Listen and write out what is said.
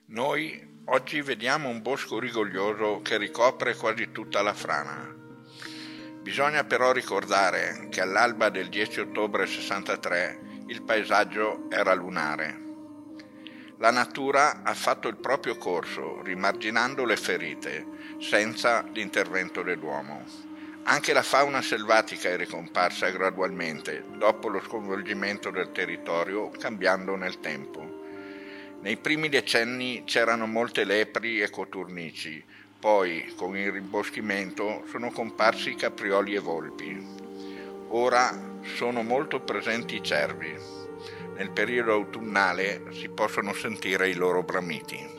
Noi oggi vediamo un bosco rigoglioso che ricopre quasi tutta la frana. Bisogna però ricordare che all'alba del 10 ottobre 63 il paesaggio era lunare. La natura ha fatto il proprio corso, rimarginando le ferite, senza l'intervento dell'uomo. Anche la fauna selvatica è ricomparsa gradualmente, dopo lo sconvolgimento del territorio, cambiando nel tempo. Nei primi decenni c'erano molte lepri e coturnici, poi, con il rimboschimento, sono comparsi caprioli e volpi. Ora sono molto presenti i cervi. Nel periodo autunnale si possono sentire i loro bramiti.